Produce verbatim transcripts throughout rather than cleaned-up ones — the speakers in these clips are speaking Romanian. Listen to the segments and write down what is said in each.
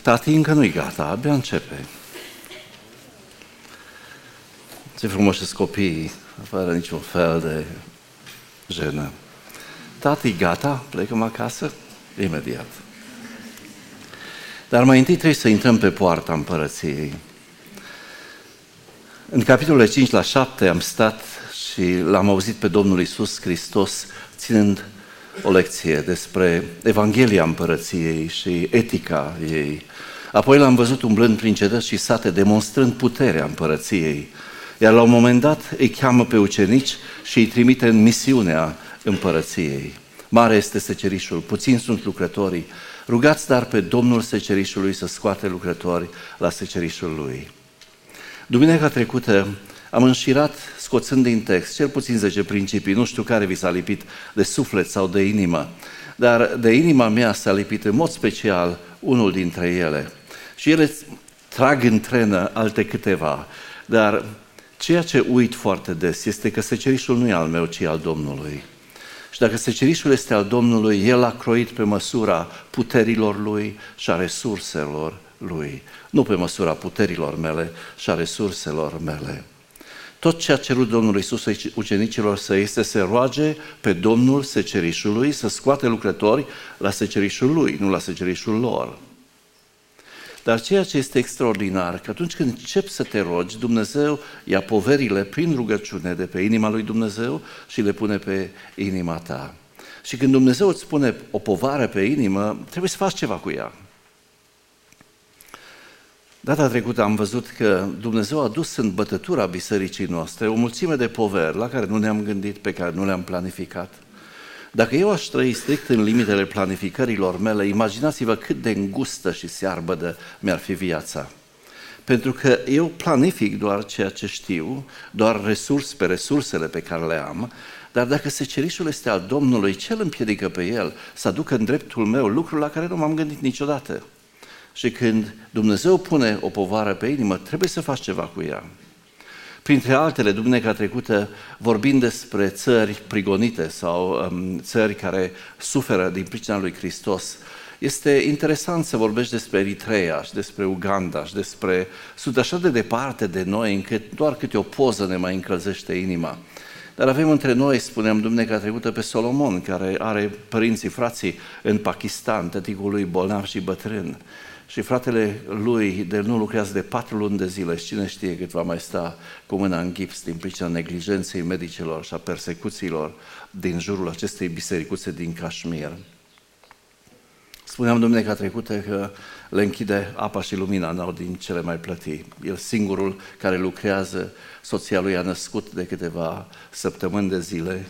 Tati încă nu-i gata, abia începe. Ce frumos sunt copiii, fără niciun fel de jenă. Tati, gata? Plecăm acasă? Imediat. Dar mai întâi trebuie să intrăm pe poarta împărăției. În capitolele cinci la șapte am stat și l-am auzit pe Domnul Iisus Hristos ținând o lecție despre Evanghelia împărăției și etica ei. Apoi l-am văzut umblând prin cetăți și sate, demonstrând puterea împărăției. Iar la un moment dat îi cheamă pe ucenici și îi trimite în misiunea împărăției. Mare este secerișul, puțini sunt lucrătorii. Rugați dar pe Domnul secerișului să scoate lucrători la secerișul lui. Duminica trecută am înșirat, scoțând din text, cel puțin zece principii, nu știu care vi s-a lipit de suflet sau de inimă, dar de inima mea s-a lipit în mod special unul dintre ele. Și ele trag în trenă alte câteva, dar ceea ce uit foarte des este că secerișul nu e al meu, ci al Domnului. Și dacă secerișul este al Domnului, El a croit pe măsura puterilor Lui și a resurselor Lui, nu pe măsura puterilor mele și a resurselor mele. Tot ce a cerut Domnul Iisus ucenicilor săi este să se roage pe Domnul secerișului să scoate lucrători la secerișul Lui, nu la secerișul lor. Dar ceea ce este extraordinar, că atunci când începi să te rogi, Dumnezeu ia poverile prin rugăciune de pe inima lui Dumnezeu și le pune pe inima ta. Și când Dumnezeu îți pune o povară pe inimă, trebuie să faci ceva cu ea. Data trecută am văzut că Dumnezeu a dus în bătătura bisericii noastre o mulțime de poveri la care nu ne-am gândit, pe care nu le-am planificat. Dacă eu aș trăi strict în limitele planificărilor mele, imaginați-vă cât de îngustă și searbădă mi-ar fi viața. Pentru că eu planific doar ceea ce știu, doar resurs pe resursele pe care le am, dar dacă secerișul este al Domnului, ce îl împiedică pe el să aducă în dreptul meu lucrul la care nu m-am gândit niciodată? Și când Dumnezeu pune o povară pe inimă, trebuie să faci ceva cu ea. Printre altele, duminica trecută, vorbind despre țări prigonite sau um, țări care suferă din pricina lui Hristos, este interesant să vorbești despre Eritreea și despre Uganda și despre... Sunt așa de departe de noi încât doar câte o poză ne mai încălzește inima. Dar avem între noi, spuneam duminica trecută, pe Solomon, care are părinții, frații în Pakistan, tăticul lui bolnav și bătrân. Și fratele lui de nu lucrează de patru luni de zile și cine știe cât va mai sta cu mâna în gips din pricina neglijenței medicilor și a persecuțiilor din jurul acestei bisericuțe din Kashmir. Spuneam duminica trecută că le închide apa și lumina, n-au din cele mai plăti. El singurul care lucrează, soția lui a născut de câteva săptămâni de zile.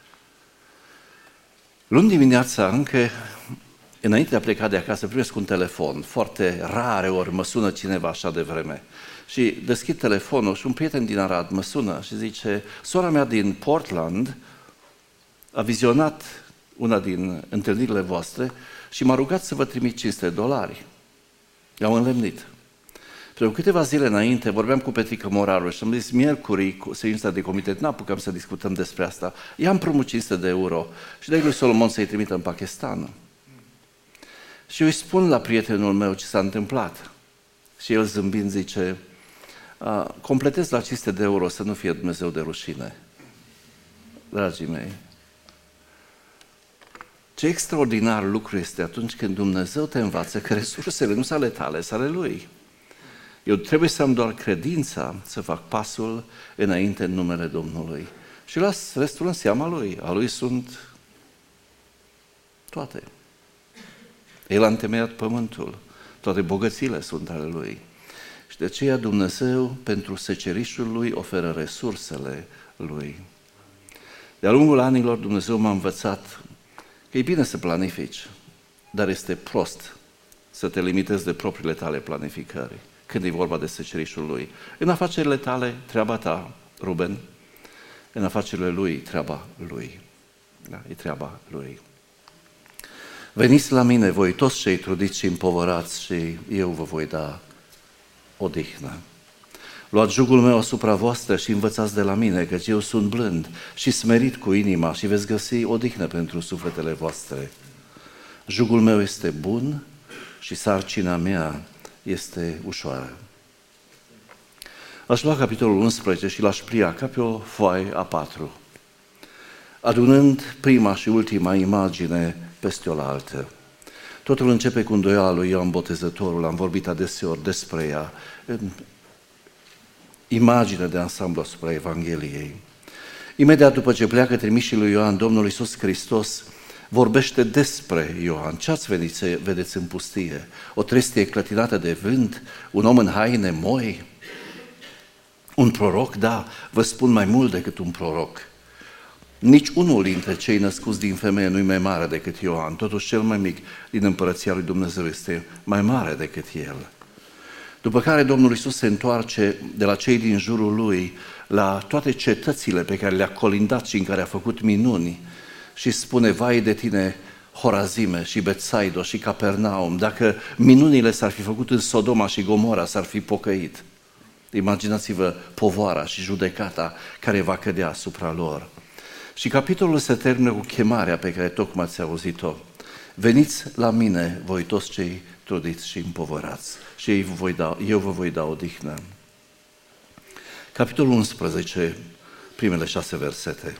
Luni dimineața încă, înainte de a pleca de acasă, primesc un telefon. Foarte rare ori mă sună cineva așa de vreme. Și deschid telefonul și un prieten din Arad mă sună și zice: sora mea din Portland a vizionat una din întâlnirile voastre și m-a rugat să vă trimit cinci sute de dolari. I-am înlemnit. Pentru câteva zile înainte vorbeam cu Petrică Moraru și am zis miercuri, cu ședința de comitet, n-apucam să discutăm despre asta. I-am promut cinci sute de euro și de lui Solomon să-i trimită în Pakistan. Și eu îi spun la prietenul meu ce s-a întâmplat. Și el zâmbind zice: completez la cinci sute de euro să nu fie Dumnezeu de rușine. Dragii mei, ce extraordinar lucru este atunci când Dumnezeu te învață că resursele nu sunt ale tale, sunt ale Lui. Eu trebuie să am doar credința să fac pasul înainte în numele Domnului. Și las restul în seama Lui. A Lui sunt toate. El a întemeiat pământul. Toate bogățiile sunt ale Lui. Și de aceea Dumnezeu pentru secerișul Lui oferă resursele Lui. De-a lungul anilor Dumnezeu m-a învățat că e bine să planifici, dar este prost să te limitezi de propriile tale planificări când e vorba de secerișul Lui. În afacerile tale, treaba ta, Ruben, în afacerile Lui, treaba Lui. Da, e treaba Lui. Veniți la mine, voi toți cei trudiți și împovărați, și eu vă voi da odihnă. Luați jugul meu asupra voastră și învățați de la mine, căci eu sunt blând și smerit cu inima și veți găsi odihnă pentru sufletele voastre. Jugul meu este bun și sarcina mea este ușoară. Aș lua capitolul unsprezece și l-aș plia ca pe o foaie a patru, adunând prima și ultima imagine peste oaltă. Totul începe cu îndoiala lui Ioan Botezătorul, am vorbit adeseori despre ea, imagine de ansamblu asupra Evangheliei. Imediat după ce pleacă trimișii lui Ioan, Domnul Iisus Hristos vorbește despre Ioan. Ce ați venit să vedeți în pustie? O trestie clătinată de vânt? Un om în haine moi? Un proroc? Da, vă spun mai mult decât un proroc. Nici unul dintre cei născuți din femeie nu-i mai mare decât Ioan, totuși cel mai mic din împărăția lui Dumnezeu este mai mare decât el. După care Domnul Iisus se întoarce de la cei din jurul lui la toate cetățile pe care le-a colindat și în care a făcut minuni și spune: vai de tine, Horazime și Betsaido și Capernaum, dacă minunile s-ar fi făcut în Sodoma și Gomora, s-ar fi pocăit. Imaginați-vă povoara și judecata care va cădea asupra lor. Și capitolul se termină cu chemarea pe care tocmai ați auzit-o. Veniți la mine, voi toți cei trudiți și împovărați, și eu vă voi da, eu vă voi da odihnă. Capitolul unsprezece, primele șase versete.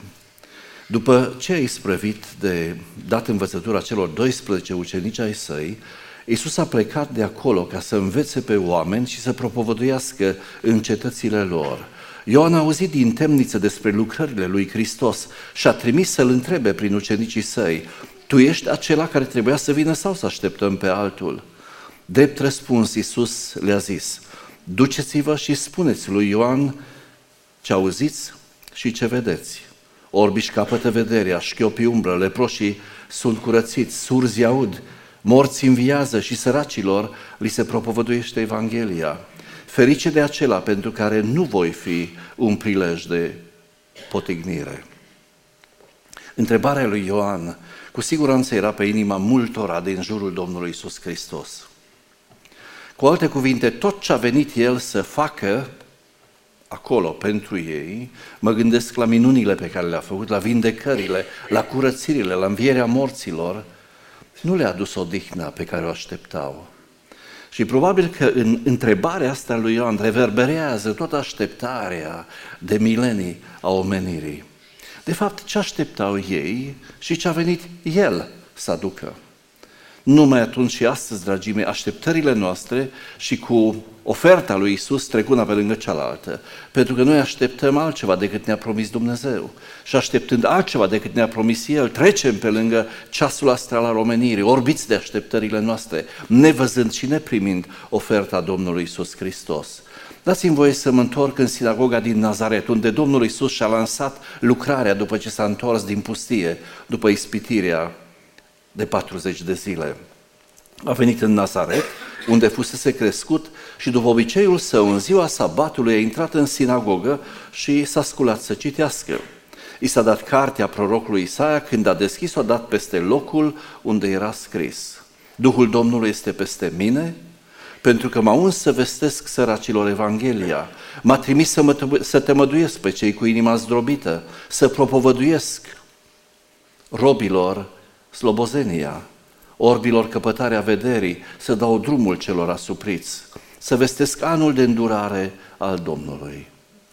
După ce a isprăvit de dat învățătura celor doisprezece ucenici ai săi, Iisus a plecat de acolo ca să învețe pe oameni și să propovăduiască în cetățile lor. Ioan a auzit din temniță despre lucrările lui Hristos și a trimis să-l întrebe prin ucenicii săi: tu ești acela care trebuia să vină sau să așteptăm pe altul? Drept răspuns, Iisus le-a zis: duceți-vă și spuneți lui Ioan ce auziți și ce vedeți. Orbii își capătă vederea, șchiopii umbră, leproșii sunt curățiți, surzi aud, morți înviază și săracilor li se propovăduiește Evanghelia. Ferice de acela pentru care nu voi fi un prilej de potignire. Întrebarea lui Ioan cu siguranță era pe inima multora din jurul Domnului Iisus Hristos. Cu alte cuvinte, tot ce a venit El să facă acolo pentru ei, mă gândesc la minunile pe care le-a făcut, la vindecările, la curățirile, la învierea morților, nu le-a adus odihna pe care o așteptau. Și probabil că în întrebarea asta lui Ioan reverberează toată așteptarea de milenii a omenirii. De fapt, ce așteptau ei și ce a venit El să aducă. Numai atunci și astăzi, dragii mei, așteptările noastre și cu oferta lui Iisus trec una pe lângă cealaltă. Pentru că noi așteptăm altceva decât ne-a promis Dumnezeu. Și așteptând altceva decât ne-a promis El, trecem pe lângă ceasul astral al omenirii, orbiți de așteptările noastre, nevăzând și neprimind oferta Domnului Iisus Hristos. Dați-mi voie să mă întorc în sinagoga din Nazaret, unde Domnul Iisus și-a lansat lucrarea după ce s-a întors din pustie, după ispitirea de patruzeci de zile. A venit în Nazaret, unde fusese crescut, și după obiceiul său, în ziua sabatului, a intrat în sinagogă și s-a sculat să citească. I s-a dat cartea prorocului Isaia, când a deschis-o, a dat peste locul unde era scris: Duhul Domnului este peste mine, pentru că m-a uns să vestesc săracilor Evanghelia, m-a trimis să, mă, să tămăduiesc pe cei cu inima zdrobită, să propovăduiesc robilor slobozenia, orbilor căpătarea vederii, să dau drumul celor asupriți, să vestesc anul de îndurare al Domnului.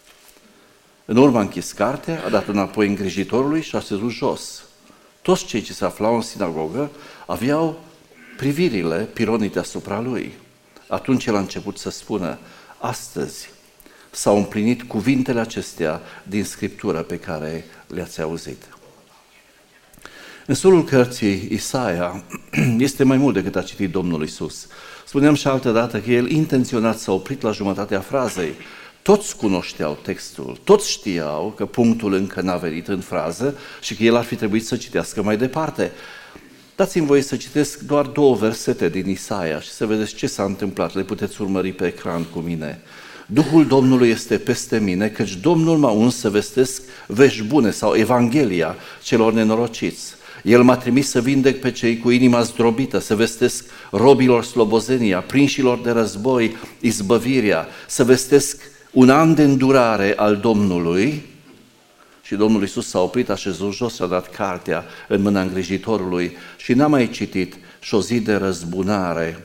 În urmă a închis cartea, a dat înapoi îngrijitorului și a săzut jos. Toți cei ce se aflau în sinagogă aveau privirile pironite asupra lui. Atunci el a început să spună: astăzi s-au împlinit cuvintele acestea din Scriptură pe care le-ați auzit. În solul cărții Isaia este mai mult decât a citit Domnul Iisus. Spuneam și altă dată că el intenționat s-a oprit la jumătatea frazei. Toți cunoșteau textul, toți știau că punctul încă n-a venit în frază și că el ar fi trebuit să citească mai departe. Dați-mi voie să citesc doar două versete din Isaia și să vedeți ce s-a întâmplat. Le puteți urmări pe ecran cu mine. Duhul Domnului este peste mine, căci Domnul m-a uns să vestesc vești bune sau Evanghelia celor nenorociți. El m-a trimis să vindec pe cei cu inima zdrobită, să vestesc robilor slobozenia, prinșilor de război izbăvirea, să vestesc un an de îndurare al Domnului. Și Domnul Iisus s-a oprit, a șezut jos și a dat cartea în mâna îngrijitorului și n-a mai citit: și o zi de răzbunare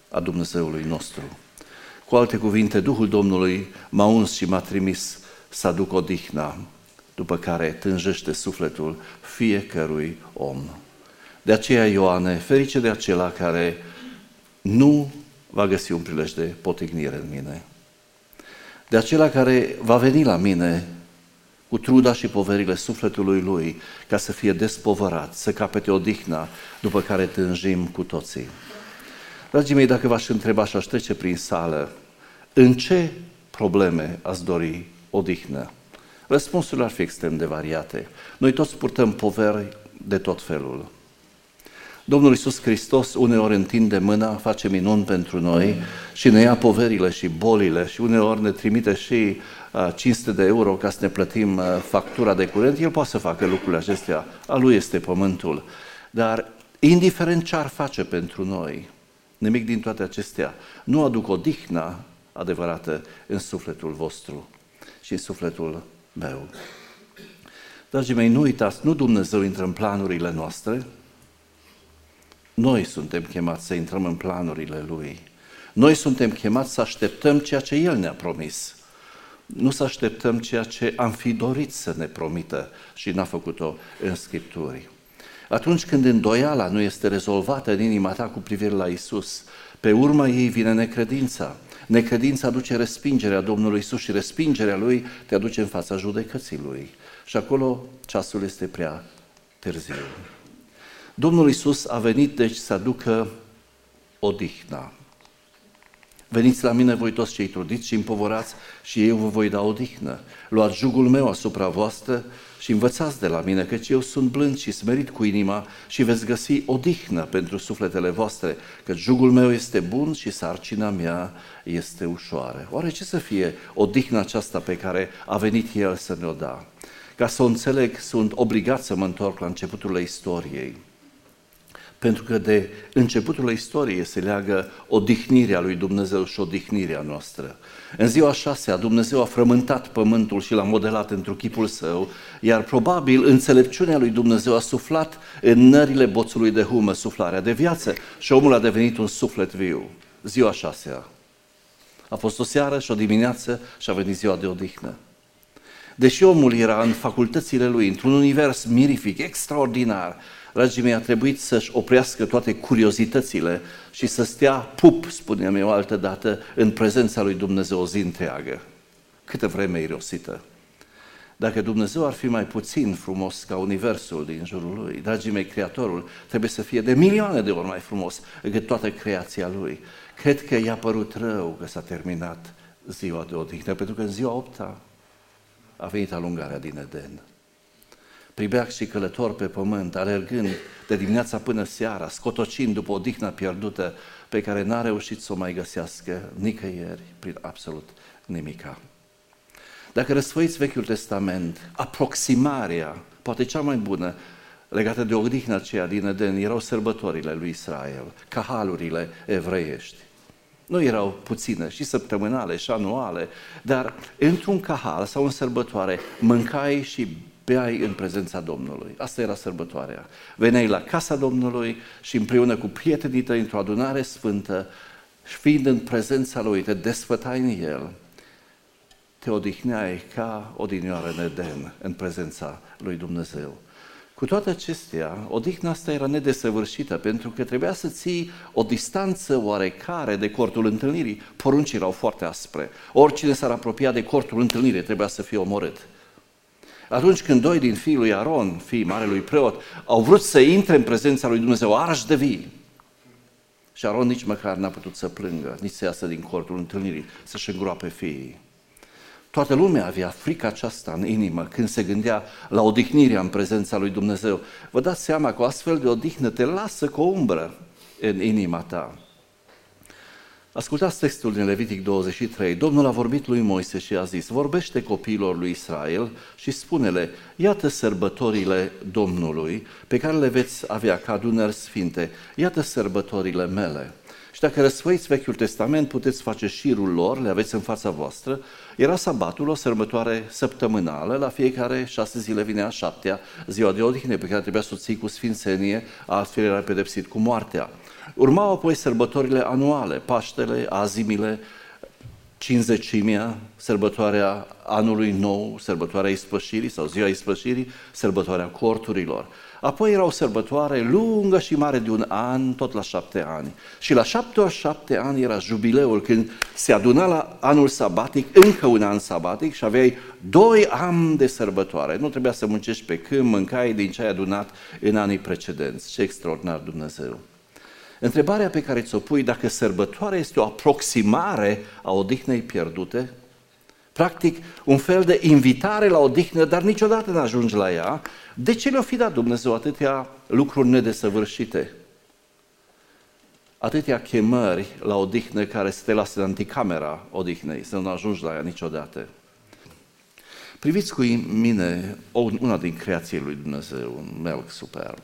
a Dumnezeului nostru. Cu alte cuvinte, Duhul Domnului m-a uns și m-a trimis să aduc odihna, după care tânjește sufletul fiecărui om. De aceea, Ioane, ferice de acela care nu va găsi un prilej de potignire în mine, de acela care va veni la mine cu truda și poverile sufletului lui, ca să fie despovărat, să capete odihna, după care tânjim cu toții. Dragii mei, dacă v-aș întreba și aș trece prin sală, în ce probleme ați dori odihnă? Răspunsurile ar fi extrem de variate. Noi toți purtăm poveri de tot felul. Domnul Iisus Hristos uneori întinde mâna, face minuni pentru noi și ne ia poverile și bolile și uneori ne trimite și uh, cinci sute de euro ca să ne plătim uh, factura de curent. El poate să facă lucrurile acestea, a lui este pământul. Dar indiferent ce ar face pentru noi, nimic din toate acestea nu aduc odihna adevărată în sufletul vostru și în sufletul meu. Dragii mei, nu uitați, nu Dumnezeu intră în planurile noastre, noi suntem chemați să intrăm în planurile Lui. Noi suntem chemați să așteptăm ceea ce El ne-a promis. Nu să așteptăm ceea ce am fi dorit să ne promită și n-a făcut-o în Scripturi. Atunci când îndoiala nu este rezolvată în inima ta cu privire la Iisus, pe urma ei vine necredința. Necredința aduce respingerea Domnului Iisus și respingerea Lui te aduce în fața judecății Lui. Și acolo ceasul este prea târziu. Domnul Iisus a venit deci să aducă odihna. Veniți la mine voi toți cei trudiți și împovorați și eu vă voi da odihnă. Luați jugul meu asupra voastră și învățați de la mine, căci eu sunt blând și smerit cu inima și veți găsi odihnă pentru sufletele voastre, căci jugul meu este bun și sarcina mea este ușoară. Oare ce să fie odihna aceasta pe care a venit El să ne-o da? Ca să o înțeleg, sunt obligat să mă întorc la începutul istoriei. Pentru că de începutul istoriei se leagă odihnirea lui Dumnezeu și odihnirea noastră. În ziua șasea, Dumnezeu a frământat pământul și l-a modelat într-un chipul său, iar probabil înțelepciunea lui Dumnezeu a suflat în nările boțului de humă suflarea de viață și omul a devenit un suflet viu. Ziua șasea. A fost o seară și o dimineață și a venit ziua de odihnă. Deși omul era în facultățile lui, într-un univers mirific, extraordinar, dragii mei, a trebuit să-și oprească toate curiozitățile și să stea pup, spuneam eu altă dată, în prezența lui Dumnezeu o zi întreagă. Câtă vreme irosită! Dacă Dumnezeu ar fi mai puțin frumos ca universul din jurul lui, dragii mei, Creatorul trebuie să fie de milioane de ori mai frumos decât toată creația lui. Cred că i-a părut rău că s-a terminat ziua de odihnă, pentru că în ziua opta a venit alungarea din Eden. Pribeac și călător pe pământ, alergând de dimineața până seara, scotocind după odihna pierdută pe care n-a reușit să o mai găsească nicăieri, prin absolut nimica. Dacă răsfoiți Vechiul Testament, aproximarea, poate cea mai bună, legată de odihna aceea din Eden, erau sărbătorile lui Israel, cahalurile evreiești. Nu erau puține, și săptămânale, și anuale, dar într-un cahal sau în sărbătoare mâncai și beai în prezența Domnului. Asta era sărbătoarea. Veneai la casa Domnului și împreună cu prietenii tăi într-o adunare sfântă, fiind în prezența Lui, te desfătai în El, te odihneai ca odinioară în Eden, în prezența lui Dumnezeu. Cu toate acestea, odihna asta era nedesăvârșită, pentru că trebuia să ții o distanță oarecare de cortul întâlnirii. Poruncii erau foarte aspre. Oricine s-ar apropia de cortul întâlnirii trebuia să fie omorât. Atunci când doi din fiii lui Aron, fiii marelui preot, au vrut să intre în prezența lui Dumnezeu, arși de vii. Și Aron nici măcar n-a putut să plângă, nici să iasă din cortul întâlnirii, să-și îngroape fiii. Toată lumea avea frica aceasta în inimă când se gândea la odihnirea în prezența lui Dumnezeu. Vă dați seama că o astfel de odihnă te lasă cu o umbră în inima ta. Ascultați textul din Levitic douăzeci și trei. Domnul a vorbit lui Moise și a zis: vorbește copiilor lui Israel și spune-le: iată sărbătorile Domnului pe care le veți avea ca adunări sfinte, iată sărbătorile mele. Și dacă răsfăiți Vechiul Testament, puteți face șirul lor, le aveți în fața voastră. Era sabatul, o sărbătoare săptămânală, la fiecare șase zile vine a șaptea, ziua de odihnă, pe care trebuia să o ții cu sfințenie, altfel era pedepsit cu moartea. Urmau apoi sărbătorile anuale, Paștele, Azimile, Cincizecimea, sărbătoarea anului nou, sărbătoarea ispășirii sau ziua ispășirii, sărbătoarea corturilor. Apoi era o sărbătoare lungă și mare de un an, tot la șapte ani. Și la șapte ori șapte ani era jubileul, când se aduna la anul sabatic, încă un an sabatic, și aveai doi ani de sărbătoare. Nu trebuia să muncești pe câmp, mâncai din ce ai adunat în anii precedenți. Ce extraordinar Dumnezeu! Întrebarea pe care ți-o pui, dacă sărbătoarea este o aproximare a odihnei pierdute, practic un fel de invitare la odihnă, dar niciodată nu ajungi la ea, de ce le-a fi dat Dumnezeu atâtea lucruri nedesăvârșite? Atâtea chemări la odihnă care să te lasă în anticamera odihnei, să nu ajungi la ea niciodată. Priviți cu mine una din creațiile lui Dumnezeu, un melc superb.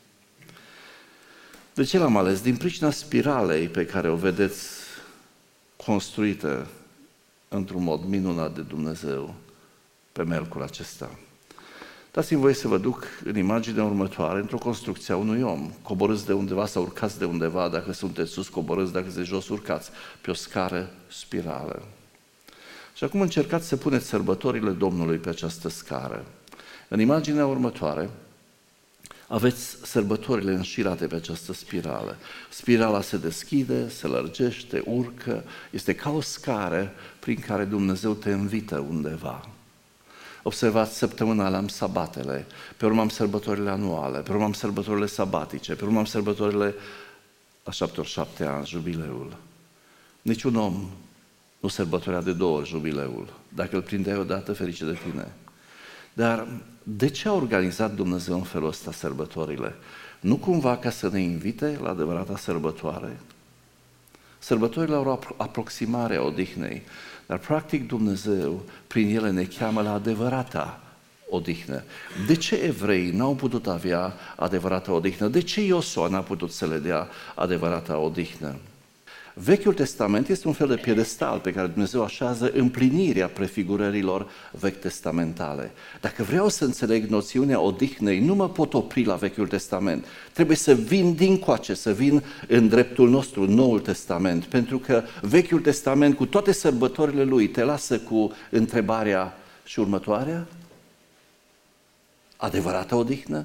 De ce l-am ales? Din pricina spiralei pe care o vedeți construită într-un mod minunat de Dumnezeu pe melcul acesta. Dați-mi voie să vă duc în imaginea următoare, într-o construcție a unui om. Coborâți de undeva sau urcați de undeva, dacă sunteți sus, coborâți, dacă sunteți jos, urcați pe o scară spirală. Și acum încercați să puneți sărbătorile Domnului pe această scară. În imaginea următoare, aveți sărbătorile înșirate pe această spirală. Spirala se deschide, se lărgește, urcă, este ca o scară prin care Dumnezeu te invită undeva. Observați, săptămânal am sabatele, pe urmă am sărbătorile anuale, pe urmă am sărbătorile sabatice, pe urmă am sărbătorile la șapte ori șapte ani, jubileul. Niciun om nu sărbătorea de două ori jubileul. Dacă îl prindeai odată, ferice de tine. Dar de ce a organizat Dumnezeu în felul ăsta sărbătorile? Nu cumva ca să ne invite la adevărata sărbătoare? Sărbătorile au o aproximare a odihnei, dar practic Dumnezeu prin ele ne cheamă la adevărata odihnă. De ce evreii n-au putut avea adevărata odihnă? De ce Iosua n-a putut să le dea adevărata odihnă? Vechiul Testament este un fel de piedestal pe care Dumnezeu așează împlinirea prefigurărilor vechi testamentale. Dacă vreau să înțeleg noțiunea odihnei, nu mă pot opri la Vechiul Testament. Trebuie să vin dincoace, să vin în dreptul nostru, Noul Testament, pentru că Vechiul Testament, cu toate sărbătorile lui, te lasă cu întrebarea și următoarea: adevărată odihnă?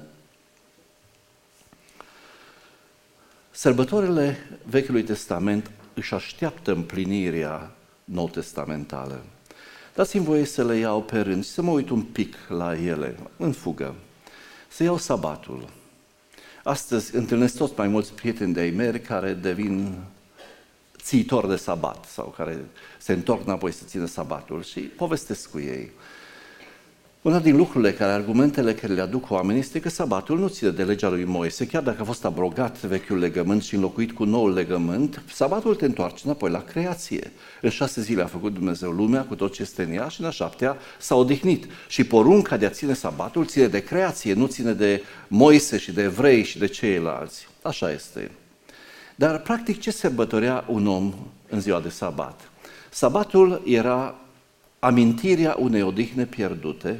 Sărbătorile Vechiului Testament își așteaptă împlinirea nou-testamentală. Dați-mi voie să le iau pe rând și să mă uit un pic la ele, în fugă. Să iau sabatul. Astăzi întâlnesc tot mai mulți prieteni de-ai mei care devin țiitori de sabat sau care se întorc înapoi să țină sabatul și povestesc cu ei. Una din lucrurile care, argumentele care le aduc oamenii este că sabatul nu ține de legea lui Moise. Chiar dacă a fost abrogat vechiul legământ și înlocuit cu noul legământ, sabatul te întoarce înapoi la creație. În șase zile a făcut Dumnezeu lumea cu tot ce este în ea și în a șaptea s-a odihnit. Și porunca de a ține sabatul ține de creație, nu ține de Moise și de evrei și de ceilalți. Așa este. Dar practic ce sărbătorea un om în ziua de sabat? Sabatul era amintirea unei odihne pierdute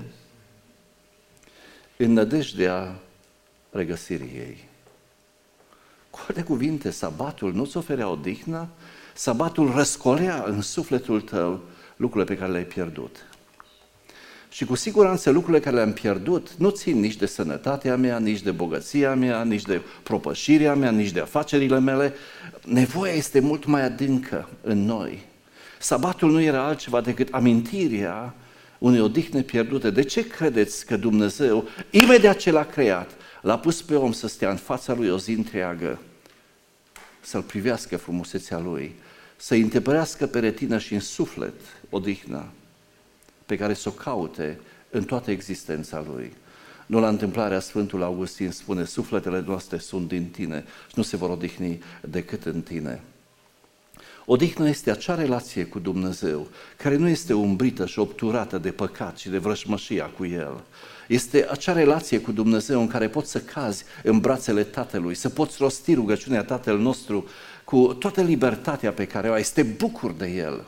în nădejdea regăsirii ei. Cu alte cuvinte, sabatul nu-ți oferea odihnă, sabatul răscolea în sufletul tău lucrurile pe care le-ai pierdut. Și cu siguranță lucrurile care le-am pierdut nu țin nici de sănătatea mea, nici de bogăția mea, nici de propășirea mea, nici de afacerile mele. Nevoia este mult mai adâncă în noi. Sabatul nu era altceva decât amintirea unei odihne pierdute. De ce credeți că Dumnezeu, imediat ce l-a creat, l-a pus pe om să stea în fața lui o zi întreagă, să-l privească frumusețea lui, să-i întipărească pe retină și în suflet odihna pe care să o caute în toată existența lui? Nu la întâmplarea Sfântul Augustin spune: sufletele noastre sunt din tine și nu se vor odihni decât în tine. Odihna este acea relație cu Dumnezeu care nu este umbrită și obturată de păcat și de vrăjmășia cu El. Este acea relație cu Dumnezeu în care poți să cazi în brațele Tatălui, să poți rosti rugăciunea Tatăl nostru cu toată libertatea pe care o ai, să te bucuri de El.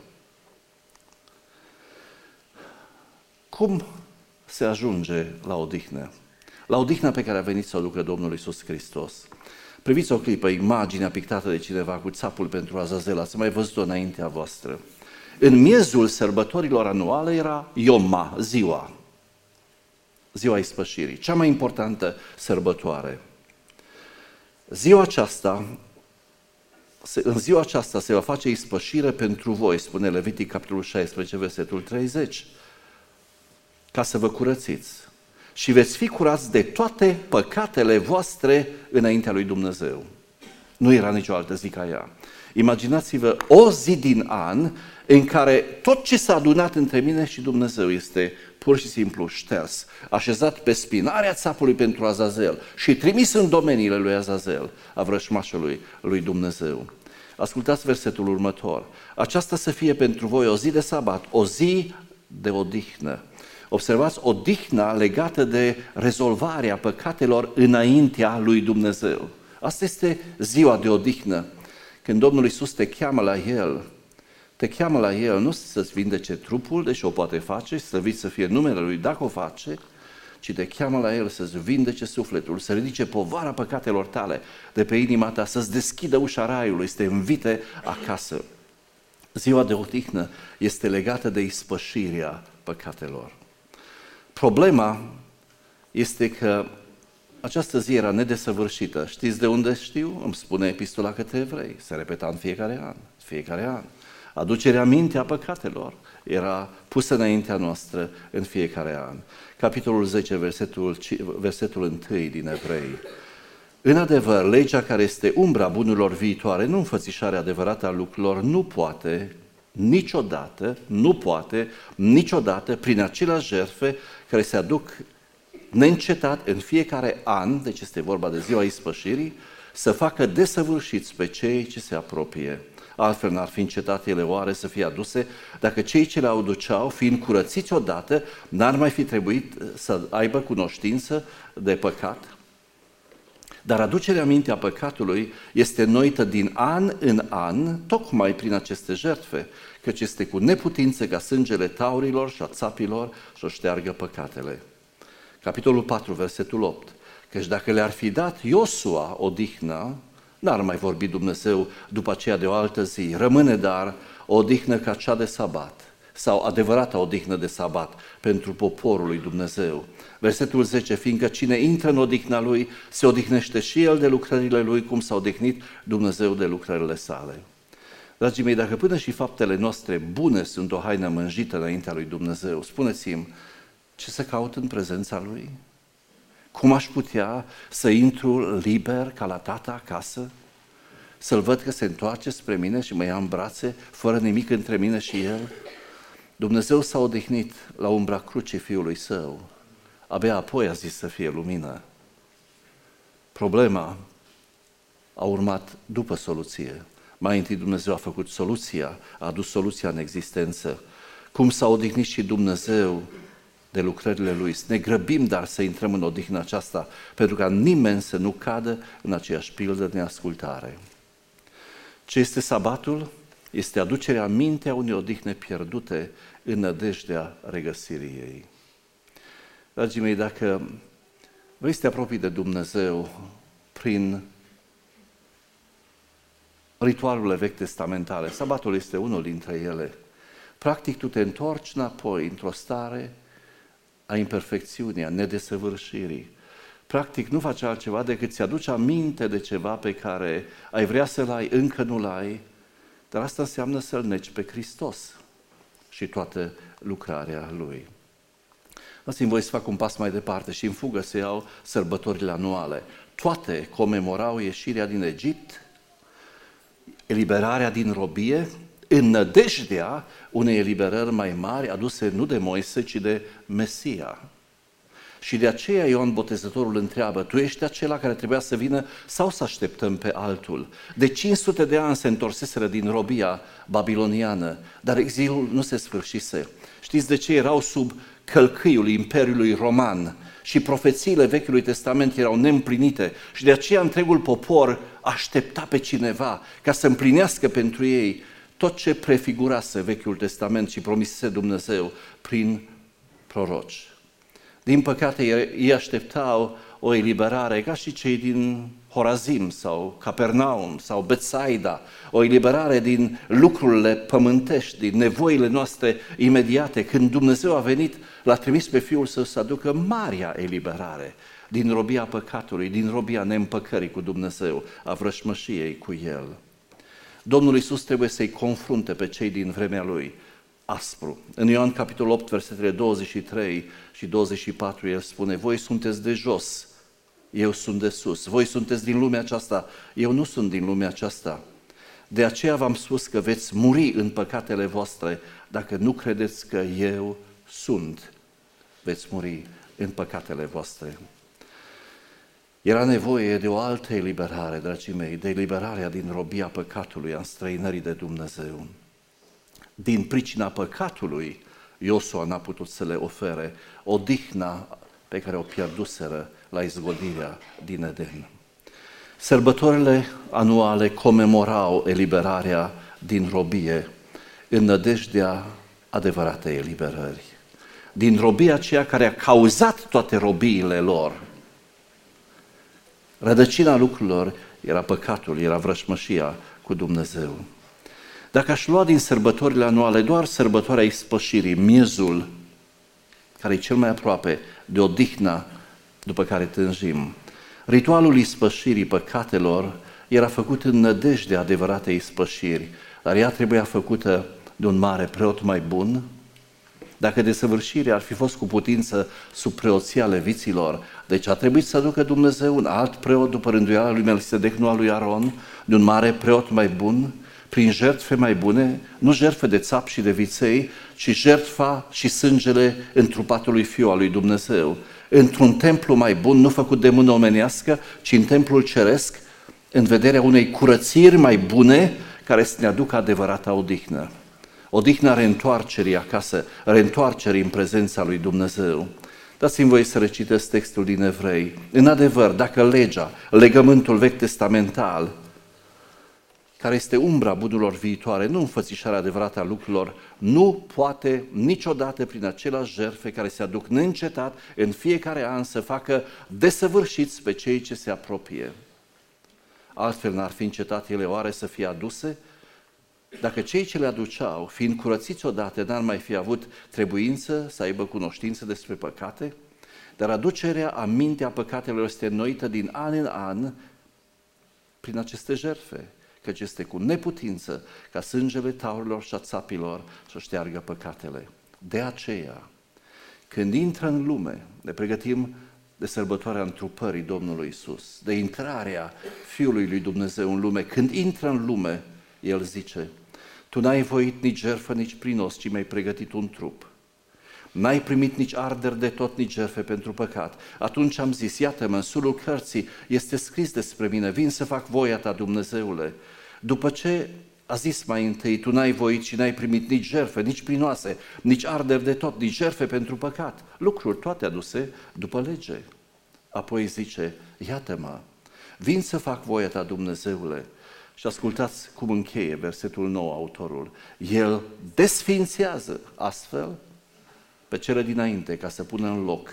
Cum se ajunge la odihnă? La odihna pe care a venit să o ducă Domnul Iisus Hristos. Priviți o clipă, imaginea pictată de cineva cu țapul pentru Azazel, ați mai văzut-o înaintea voastră. În miezul sărbătorilor anuale era Ioma, ziua, ziua ispășirii, cea mai importantă sărbătoare. Ziua aceasta, în ziua aceasta se va face ispășire pentru voi, spune Levitic, capitolul șaisprezece, versetul treizeci, ca să vă curățiți și veți fi curați de toate păcatele voastre înaintea lui Dumnezeu. Nu era nicio altă zi ca ea. Imaginați-vă o zi din an în care tot ce s-a adunat între mine și Dumnezeu este pur și simplu șters, așezat pe spinarea țapului pentru Azazel și trimis în domeniile lui Azazel, a vrășmașului lui Dumnezeu. Ascultați versetul următor. Aceasta să fie pentru voi o zi de sabat, o zi de odihnă. Observați, odihna legată de rezolvarea păcatelor înaintea lui Dumnezeu. Asta este ziua de odihnă. Când Domnul Iisus te cheamă la El, te cheamă la El nu să-ți vindece trupul, deși o poate face, să vii să fie numele Lui dacă o face, ci te cheamă la El să-ți vindece sufletul, să ridice povara păcatelor tale de pe inima ta, să-ți deschidă ușa raiului, să te invite acasă. Ziua de odihnă este legată de ispășirea păcatelor. Problema este că această zi era nedesăvârșită. Știți de unde știu? Îmi spune Epistola către Evrei. Se repeta în fiecare an. Fiecare an. Aducerea minte a păcatelor era pusă înaintea noastră în fiecare an. Capitolul zece, versetul, versetul unu din Evrei. În adevăr, legea care este umbra bunurilor viitoare, nu înfățișarea adevărată a lucrurilor, nu poate niciodată, nu poate niciodată, prin aceleași jertfe care se aduc neîncetat în fiecare an, deci este vorba de ziua ispășirii, să facă desăvârșiți pe cei ce se apropie. Altfel n-ar fi încetat ele oare să fie aduse, dacă cei ce le aduceau, fiind curățiți odată, n-ar mai fi trebuit să aibă cunoștință de păcat. Dar aducerea minte a păcatului este înnoită din an în an, tocmai prin aceste jertfe, căci este cu neputință ca sângele taurilor și a țapilor să șteargă păcatele. Capitolul patru, versetul opt. Căci dacă le-ar fi dat Iosua odihna, n-ar mai vorbi Dumnezeu după aceea de o altă zi. Rămâne dar o odihnă ca cea de sabat, sau adevărata odihnă de sabat pentru poporul lui Dumnezeu. Versetul zece, fiindcă cine intră în odihna lui, se odihnește și el de lucrările lui, cum s-a odihnit Dumnezeu de lucrările sale. Dragii mei, dacă până și faptele noastre bune sunt o haină mânjită înaintea lui Dumnezeu, spuneți-mi, ce să caut în prezența Lui? Cum aș putea să intru liber ca la tata acasă? Să-L văd că se întoarce spre mine și mă ia în brațe, fără nimic între mine și El? Dumnezeu s-a odihnit la umbra crucii Fiului Său. Abia apoi a zis să fie lumină. Problema a urmat după soluție. Mai întâi Dumnezeu a făcut soluția, a adus soluția în existență. Cum s-a odihnit și Dumnezeu de lucrările Lui. Să ne grăbim, dar să intrăm în odihna aceasta, pentru ca nimeni să nu cadă în aceeași pildă de neascultare. Ce este sabatul? Este aducerea mintea unei odihne pierdute în nădejdea regăsirii ei. Dragii mei, dacă vrei să te apropii de Dumnezeu prin ritualurile vechi testamentale, sabatul este unul dintre ele. Practic, tu te întorci înapoi într-o stare a imperfecțiunii, a nedesăvârșirii. Practic, nu faci altceva decât ți aduci aminte de ceva pe care ai vrea să-l ai, încă nu-l ai, dar asta înseamnă să-L negi pe Hristos și toată lucrarea Lui. Dați-mi voi să fac un pas mai departe și în fugă să iau sărbătorile anuale. Toate comemorau ieșirea din Egipt, eliberarea din robie, în nădejdea unei eliberări mai mari aduse nu de Moise, ci de Mesia. Și de aceea Ioan Botezătorul întreabă, tu ești acela care trebuia să vină sau să așteptăm pe altul? De cinci sute de ani se întorseseră din robia babiloniană, dar exilul nu se sfârșise. Știți de ce? Erau sub călcâiul Imperiului Roman și profețiile Vechiului Testament erau neîmplinite și de aceea întregul popor aștepta pe cineva ca să împlinească pentru ei tot ce prefigurase Vechiul Testament și promisese Dumnezeu prin proroci. Din păcate, ei așteptau o eliberare ca și cei din Horazim sau Capernaum sau Betsaida, o eliberare din lucrurile pământești, din nevoile noastre imediate. Când Dumnezeu a venit, l-a trimis pe Fiul Său să aducă marea eliberare din robia păcatului, din robia neîmpăcării cu Dumnezeu, a vrășmășiei cu El. Domnul Iisus trebuie să-i confrunte pe cei din vremea Lui aspru. În Ioan capitolul opt, versetele douăzeci și trei și douăzeci și patru, El spune: voi sunteți de jos, eu sunt de sus. Voi sunteți din lumea aceasta, eu nu sunt din lumea aceasta. De aceea v-am spus că veți muri în păcatele voastre dacă nu credeți că eu sunt. Veți muri în păcatele voastre. Era nevoie de o altă eliberare, dragii mei, de eliberarea din robia păcatului, a înstrăinării de Dumnezeu. Din pricina păcatului, Iosua n-a putut să le ofere odihna pe care o pierduseră la izgodirea din Eden. Sărbătorile anuale comemorau eliberarea din robie în nădejdea adevăratei eliberări. Din robia aceea care a cauzat toate robiile lor. Rădăcina lucrurilor era păcatul, era vrășmășia cu Dumnezeu. Dacă aș lua din sărbătorile anuale doar sărbătoarea ispășirii, miezul, care e cel mai aproape de odihna după care tânjim, ritualul ispășirii păcatelor era făcut în nădejde adevărate ispășiri, dar ea trebuia făcută de un mare preot mai bun. Dacă desăvârșirea ar fi fost cu putință sub preoția leviților, deci a trebuit să aducă Dumnezeu un alt preot după rânduiala lui Melchisedec, nu al lui Aron, de un mare preot mai bun, prin jertfe mai bune, nu jertfe de țap și de viței, ci jertfa și sângele întrupatului Fiu al lui Dumnezeu, într-un templu mai bun, nu făcut de mână omenească, ci în templul ceresc, în vederea unei curățiri mai bune, care să ne aducă adevărata odihnă. Odihna reîntoarcerii acasă, reîntoarcerii în prezența lui Dumnezeu. Dați-mi voie să recitesc textul din Evrei. În adevăr, dacă legea, legământul vechi testamental, care este umbra bunurilor viitoare, nu înfățișarea adevărată a lucrurilor, nu poate niciodată prin aceleași jertfe care se aduc neîncetat în fiecare an să facă desăvârșiți pe cei ce se apropie. Altfel n-ar fi încetat ele oare să fie aduse? Dacă cei ce le aduceau, fiind curățiți odată, n-ar mai fi avut trebuință să aibă cunoștință despre păcate, dar aducerea amintea păcatelor este înnoită din an în an prin aceste jertfe, căci este cu neputință ca sângele taurilor și a țapilor să șteargă păcatele. De aceea, când intră în lume, ne pregătim de sărbătoarea întrupării Domnului Iisus, de intrarea Fiului lui Dumnezeu în lume. Când intră în lume, El zice: tu n-ai voit nici jertfă, nici prinos, ci mi-ai pregătit un trup. N-ai primit nici arderi de tot, nici jertfe pentru păcat. Atunci am zis: iată-mă, în sulul cărții este scris despre mine, vin să fac voia ta, Dumnezeule. După ce a zis mai întâi: tu n-ai voit și n-ai primit nici jertfe, nici prinoase, nici arderi de tot, nici jertfe pentru păcat. Lucruri toate aduse după lege. Apoi zice: iată-mă, vin să fac voia ta, Dumnezeule. Și ascultați cum încheie versetul nou autorul. El desfințează astfel pe cele dinainte ca să pună în loc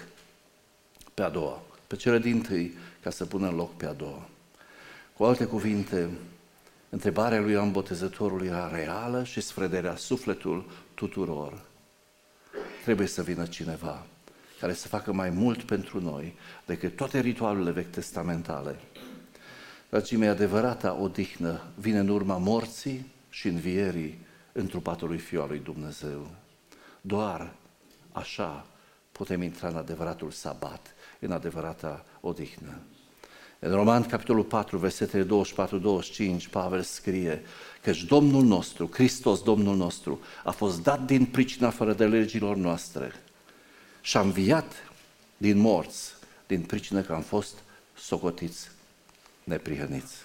pe a doua, pe cele dintâi ca să pună în loc pe a doua. Cu alte cuvinte, întrebarea lui Ioan Botezătorul era reală și sfrederea sufletul tuturor. Trebuie să vină cineva care să facă mai mult pentru noi decât toate ritualurile vechi testamentale. Dragii mei, adevărata odihnă vine în urma morții și învierii întrupatului Fiu al lui Dumnezeu. Doar așa putem intra în adevăratul sabat, în adevărata odihnă. În Roman, capitolul patru, versetele douăzeci și patru douăzeci și cinci, Pavel scrie: căci Domnul nostru, Hristos Domnul nostru, a fost dat din pricina fără de legilor noastre și a înviat din morți, din pricină că am fost socotiți neprihăniți.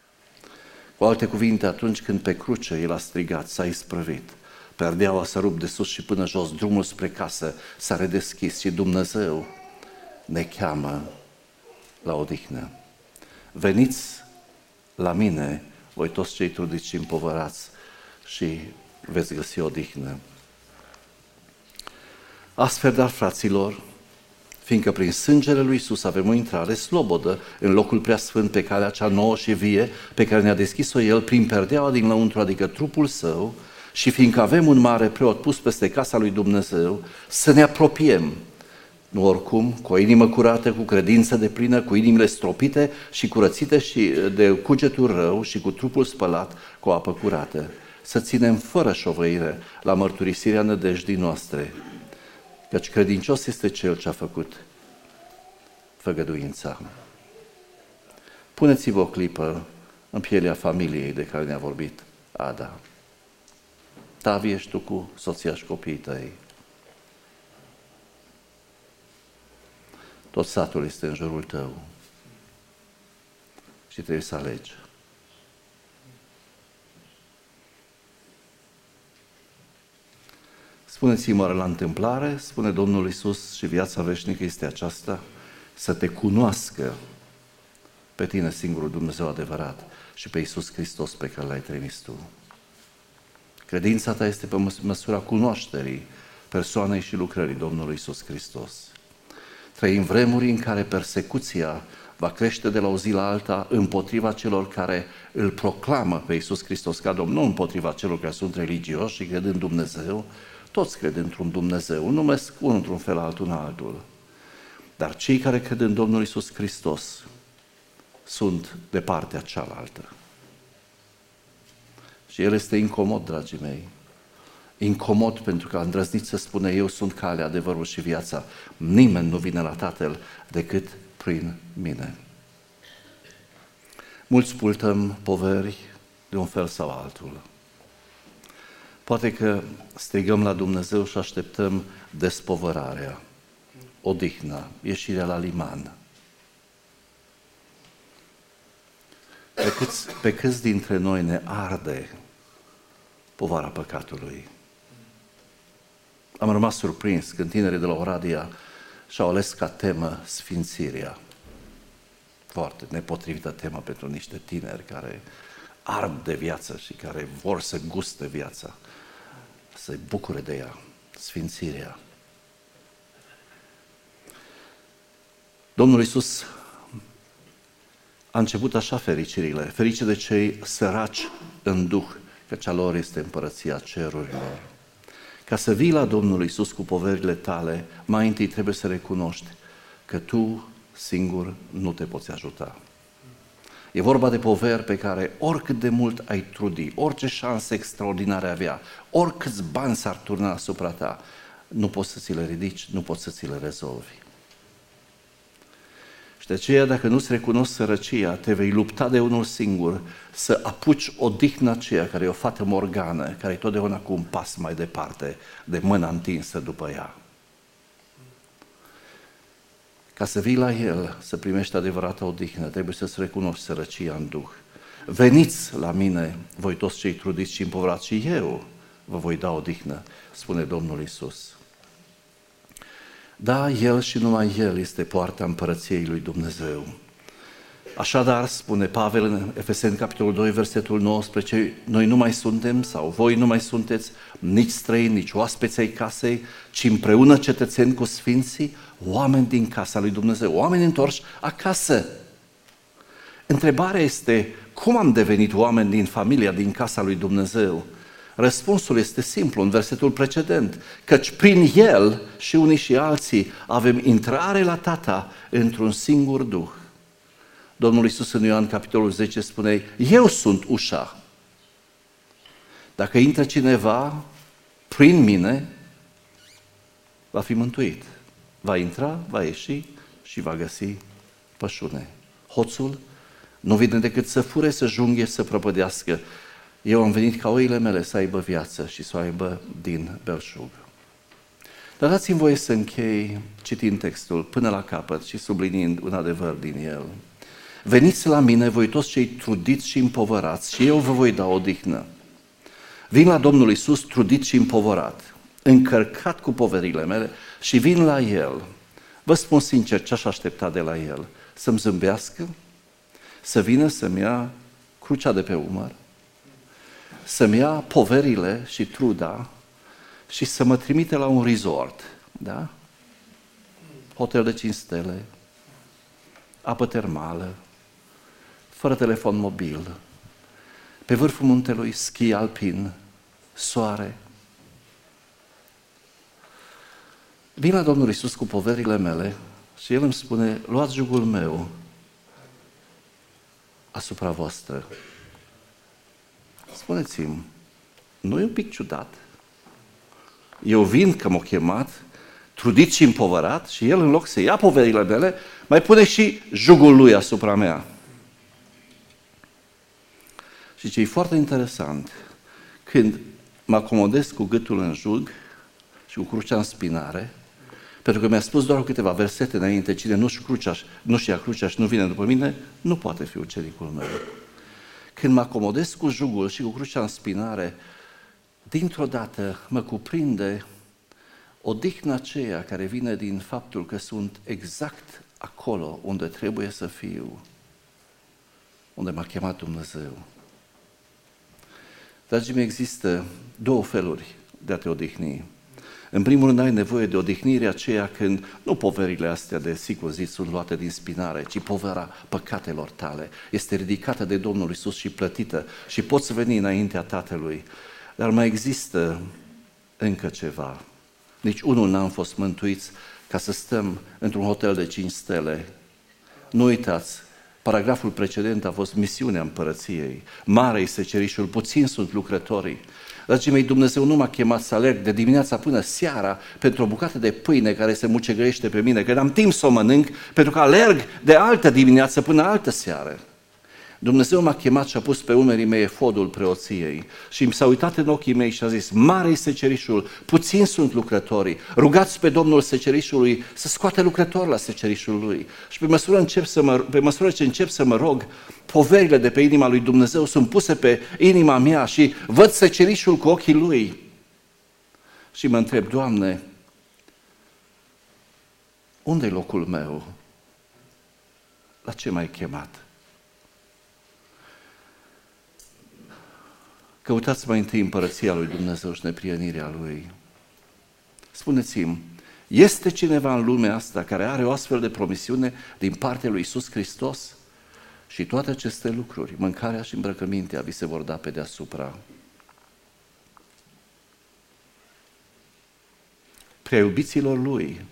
Cu alte cuvinte, atunci când pe cruce El a strigat, s-a isprăvit, perdeaua s-a rupt de sus și până jos, drumul spre casă s-a redeschis și Dumnezeu ne cheamă la odihnă. Veniți la mine, voi toți cei trudiți și împovărați, și veți găsi odihnă. Astfel, dar, fraților, fiindcă prin sângele lui Iisus avem o intrare slobodă în locul preasfânt pe calea cea nouă și vie pe care ne-a deschis-o El prin perdeaua din lăuntru, adică trupul Său, și fiindcă avem un mare preot pus peste casa lui Dumnezeu, să ne apropiem, nu oricum, cu o inimă curată, cu credință deplină, cu inimile stropite și curățite și de cugetul rău și cu trupul spălat cu apă curată. Să ținem fără șovăire la mărturisirea nădejdii noastre, căci credincios este Cel ce a făcut făgăduința. Puneți-vă o clipă în pielea familiei de care ne-a vorbit Ada. Tavi, ești tu cu soția și copiii tăi. Tot satul este în jurul tău și trebuie să alegi. Spuneți-mă la întâmplare, spune Domnul Iisus, și viața veșnică este aceasta, să te cunoască pe tine singurul Dumnezeu adevărat și pe Iisus Hristos pe care l-ai trimis tu. Credința ta este pe măsura cunoașterii persoanei și lucrării Domnului Iisus Hristos. Trăim vremuri în care persecuția va crește de la o zi la alta împotriva celor care îl proclamă pe Iisus Hristos ca Domn, nu împotriva celor care sunt religioși și cred în Dumnezeu. Toți cred într-un Dumnezeu, numesc unul într-un fel, altul în altul. Dar cei care cred în Domnul Iisus Hristos sunt de partea cealaltă. Și El este incomod, dragii mei. Incomod pentru că a îndrăznit să spune: eu sunt calea, adevărul și viața. Nimeni nu vine la Tatăl decât prin mine. Mulți purtăm poveri de un fel sau altul. Poate că strigăm la Dumnezeu și așteptăm despovărarea, odihna, ieșirea la liman. Pe câți, pe câți dintre noi ne arde povara păcatului? Am rămas surprins când tinerii de la Oradea și-au ales ca temă sfințirea. Foarte nepotrivită temă pentru niște tineri care ard de viață și care vor să guste viața, să-i bucure de ea, sfințirea. Domnul Iisus a început așa fericirile, ferice de cei săraci în duh, căci a lor este împărăția cerurilor. Ca să vii la Domnul Iisus cu poverile tale, mai întâi trebuie să recunoști că tu singur nu te poți ajuta. E vorba de poveri pe care oricât de mult ai trudi, orice șanse extraordinare avea, oricâți bani s-ar turna asupra ta, nu poți să ți le ridici, nu poți să ți le rezolvi. Și de aceea, dacă nu-ți recunoști sărăcia, te vei lupta de unul singur să apuci odihna aceea care e o fată morgană, care e totdeauna cu un pas mai departe de mâna întinsă după ea. Ca să vii la El, să primești adevărata odihnă, trebuie să-ți recunoști sărăcia în Duh. Veniți la mine, voi toți cei trudiți și împovărați, și eu vă voi da odihnă, spune Domnul Iisus. Da, El și numai El este poarta împărăției lui Dumnezeu. Așadar, spune Pavel în Efeseni, capitolul doi, versetul nouăsprezece, noi nu mai suntem, sau voi nu mai sunteți nici străini, nici oaspeți ai casei, ci împreună cetățeni cu sfinții, oameni din casa lui Dumnezeu, oameni întorși acasă. Întrebarea este, cum am devenit oameni din familia, din casa lui Dumnezeu? Răspunsul este simplu în versetul precedent, căci prin El și unii și alții avem intrare la Tata într-un singur Duh. Domnul Iisus în Ioan capitolul zece spune, eu sunt ușa. Dacă intră cineva prin mine, va fi mântuit. Va intra, va ieși și va găsi pășune. Hoțul nu vine decât să fure, să junghe, să prăpădească. Eu am venit ca oile mele să aibă viață și să o aibă din belșug. Dar dați-mi voie să închei citind textul până la capăt și subliniind un adevăr din el. Veniți la mine, voi toți cei trudiți și împovărați, și eu vă voi da odihnă. Vin la Domnul Iisus trudit și împovărat, încărcat cu poverile mele și vin la El. Vă spun sincer ce aș aștepta de la El. Să-mi zâmbească, să vină să-mi ia crucea de pe umăr, să-mi ia poverile și truda și să mă trimite la un resort. Da? hotel de cinci stele, apă termală, fără telefon mobil, pe vârful muntelui schi alpin, soare. Vin la Domnul Iisus cu poverile mele și El îmi spune, luați jugul meu asupra voastră. Spuneți-mi, nu e un pic ciudat? Eu vin că m-a chemat, trudit și împovărat, și El, în loc să ia poverile mele, mai pune și jugul Lui asupra mea. Și ce e foarte interesant, când mă acomodez cu gâtul în jug și cu crucea în spinare, pentru că mi-a spus doar câteva versete înainte, cine nu-și crucea, nu-și ia crucea și nu vine după mine, nu poate fi ucenicul meu. Când mă acomodez cu jugul și cu crucea în spinare, dintr-o dată mă cuprinde odihna aceea care vine din faptul că sunt exact acolo unde trebuie să fiu, unde m-a chemat Dumnezeu. Dragii mei, există două feluri de a te odihni. În primul rând, ai nevoie de odihnire aceea când nu poverile astea de zi cu zi sunt luate din spinare, ci povera păcatelor tale este ridicată de Domnul Iisus și plătită și poți veni înaintea Tatălui. Dar mai există încă ceva. Nici unul n-am fost mântuiți ca să stăm într-un hotel de cinci stele. Nu uitați, paragraful precedent a fost misiunea împărăției. Mare este secerișul, puțini sunt lucrătorii. Dragii mei, Dumnezeu nu m-a chemat să alerg de dimineața până seara pentru o bucată de pâine care se mucegăiește pe mine, că n-am timp să o mănânc, pentru că alerg de altă dimineață până altă seară. Dumnezeu m-a chemat și a pus pe umerii mei efodul preoției și mi s-a uitat în ochii mei și a zis, mare este secerișul, puțini sunt lucrătorii, rugați pe Domnul secerișului să scoate lucrători la secerișul lui. Și pe măsură, încep să mă, pe măsură ce încep să mă rog, poverile de pe inima lui Dumnezeu sunt puse pe inima mea și văd secerișul cu ochii lui. Și mă întreb, Doamne, unde e locul meu? La ce m-ai chemat? Căutați mai întâi împărăția lui Dumnezeu și neprienirea Lui. Spuneți-mi, este cineva în lumea asta care are o astfel de promisiune din partea lui Iisus Hristos? Și toate aceste lucruri, mâncarea și îmbrăcămintea, vi se vor da pe deasupra. Prea iubiților Lui,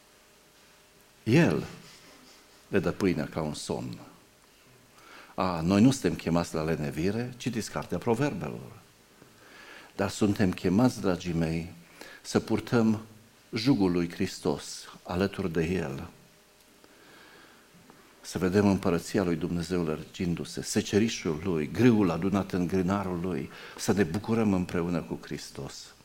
El le dă pâinea ca un somn. A, noi nu suntem chemați la lenevire, citiți cartea Proverbelor. Dar suntem chemați, dragii mei, să purtăm jugul lui Hristos alături de El. Să vedem împărăția lui Dumnezeu lărgindu-se, secerișul Lui, grâul adunat în grânarul Lui, să ne bucurăm împreună cu Hristos.